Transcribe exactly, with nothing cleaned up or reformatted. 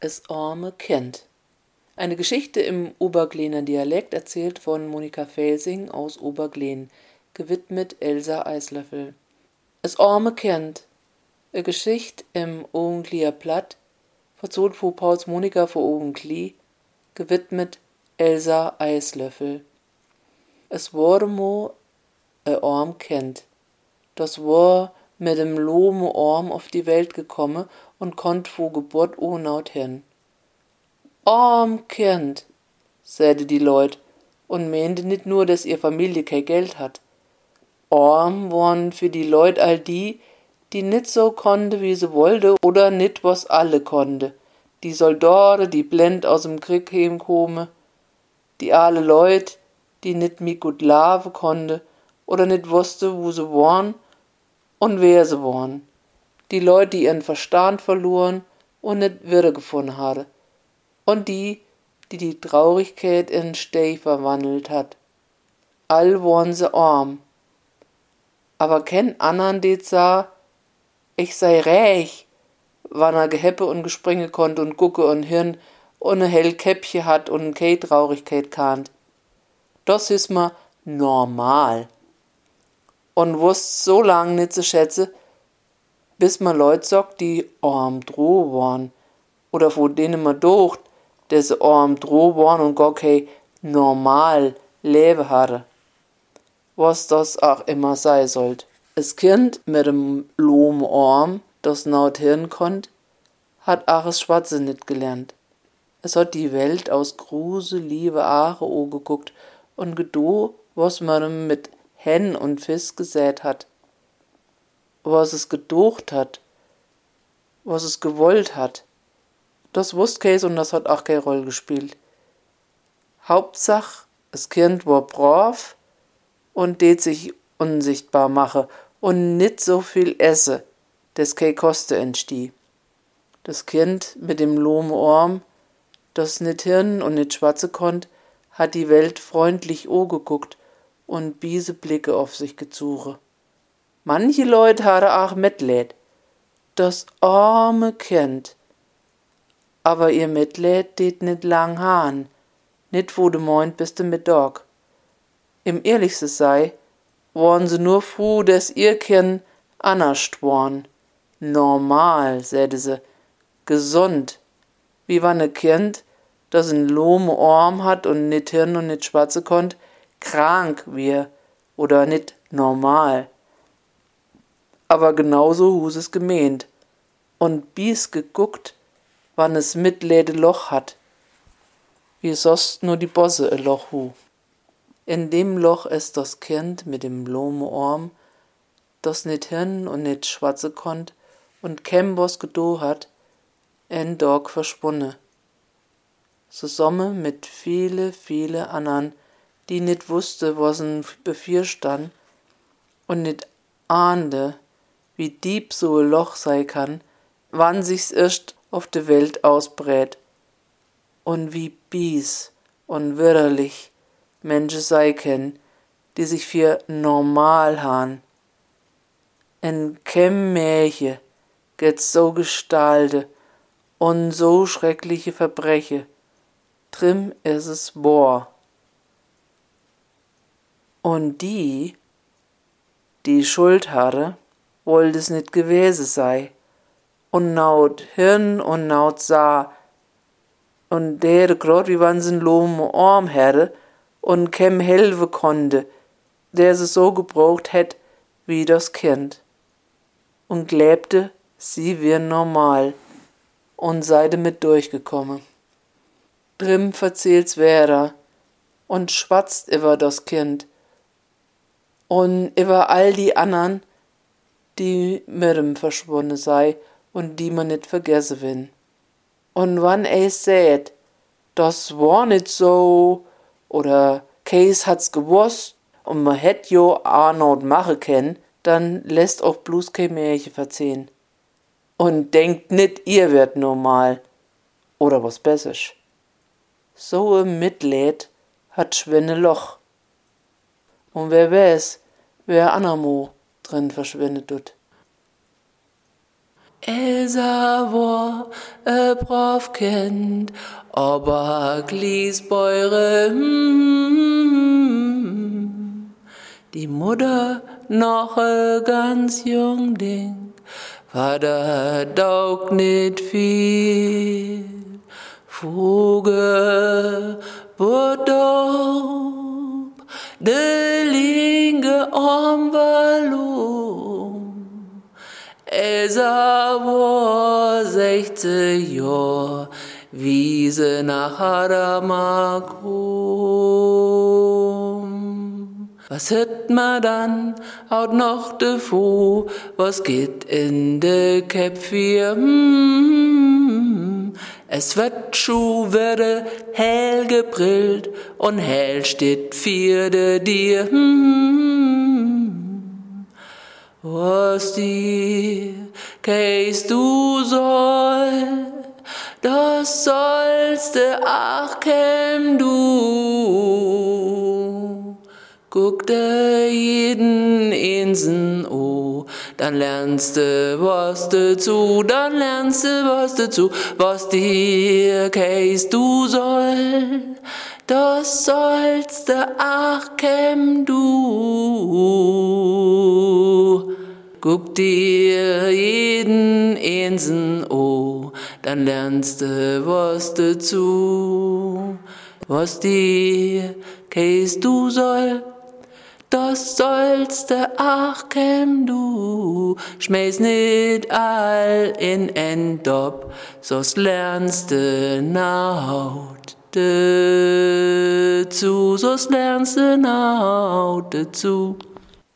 Es arme Kind. Eine Geschichte im Oberglener Dialekt, erzählt von Monika Felsing aus Oberglen, gewidmet Elsa Eislöffel. Es arme Kind. Eine Geschichte im Obenklier Platt, verzählt von Pauls Monika von Obenkli, gewidmet Elsa Eislöffel. Es war mo ein arm Kind. Das war mit dem lohmen Arm auf die Welt gekommen und konnt vor Geburt ohnaut hin. Arm Kind, säde die Leut und meinte nicht nur, dass ihr Familie kein Geld hat. Arm waren für die Leut all die, die nit so konnte, wie sie wollte, oder nit was alle konnte. Die Soldaten, die blend aus dem Krieg heimkomme, die alle Leut, die nit mi gut lave konnte, oder nit wusste, wo sie waren und wer sie waren. Die Leute, die ihren Verstand verloren und nit Würde gefunden hatte. Und die, die die Traurigkeit in Steh verwandelt hat. All waren sie arm. Aber kein andern det sah, ich sei reich, wann er geheppe und gespringe konnte und gucke und hirn und ne hell Käppche hat und kei Traurigkeit kannt. Das is ma normal. Und wusst so lang nit zu schätze, bis ma Leut sagt, die arm droh waren, oder von denen ma docht, dass sie arm droh waren und gar kei normal Leben hatte. Was das auch immer sei sollt. Es Kind mit dem lohmen Arm, das naut hirn konnt, hat auch es Schwarze nit gelernt. Es hat die Welt aus gruse, liebe Aare o geguckt und gedo, was man mit Hen und Fisch gesät hat. Was es gedocht hat, was es gewollt hat. Das wusst keis und das hat auch keine Rolle gespielt. Hauptsach, es Kind war brav und det sich unsichtbar mache und nit so viel esse, des kei Koste entstieh. Das Kind mit dem lohmen Arm, das nit hirn und nit schwatze konnt, hat die Welt freundlich o geguckt und biese Blicke auf sich gezuche. Manche Leut hatte auch Mitleid. Das arme Kind. Aber ihr Mitleid det nit lang hahn, nit wo de meint bis de Mittag. Im ehrlichste sei, waren sie nur froh, dass ihr Kind anerscht worn. Normal, säde se, gesund, wie wann ne Kind, das en lohme Arm hat und nit hirn und nit schwatze konnt, krank wie oder nit normal. Aber genauso hus es gemeint und bies geguckt, wann es Mitleide Loch hat, wie sost nur die Bosse e Loch hu. In dem Loch ist das Kind mit dem lohmen Arm, das nit hirn und nit schwatze konnt und kem was gedo hat, en Dog verschwunne. Zusammen mit viele, viele andern, die nit wusste, was'n befür stand und nit ahnde, wie diep so e Loch sei kann, wann sich's erst auf de Welt ausbrät und wie bies und widerlich Menschen sei können, die sich für normal han. In kem Märche gibt's so Gestalte und so schreckliche Verbreche. Trim is es bohr. Und die, die Schuld hatte, wollt es nit gewesen sei. Und naut Hirn und naut sah. Und der grad wie wann sin lohmen Arm hätte und kem helfe konnte, der se so gebraucht hätt wie das Kind. Und glebte, sie wär normal und sei damit durchgekommen. Drim verzählt's Werder und schwatzt über das Kind und über all die andern, die mit ihm verschwunden sei und die man nit vergessen will. Und wann eis sät, das war nit so, oder keis hat's gewusst und man hätt jo Arnold mache können, dann lässt auch bloß kein Märchen verzehn. Und denkt nit, ihr wird normal. Oder was Besseres. So im Mitleid hat schwinne Loch. Und wer weiß, wer Anamo drin verschwindet tut. Elsa war ein brav Kind, aber Gliesbeure, hm, die Mutter noch ein ganz jung Ding, Vater daug nicht viel, Vogel, Bodob, de linke Arm war lom. Elsa war sechzig Jahr, wie sie nach Hadamar kom. Was hört ma dann haut noch de Fu, was geht in de Käpfir? Hm, es wird schu werde hell gebrillt und hell steht für de dir. Hm, was dir keist du soll, das sollst de ach käm du. Guck dir jeden Insen o, dann lernst du was dazu, dann lernst du was dazu, was dir keist du soll, das sollst du ach käm du. Guck dir jeden Insen o, dann lernst du was dazu, was dir keist du soll, das sollst du ach käm du. Schmäß nit all in en Dopp, so's lernst du naut dazu, so's lernst du naut dazu.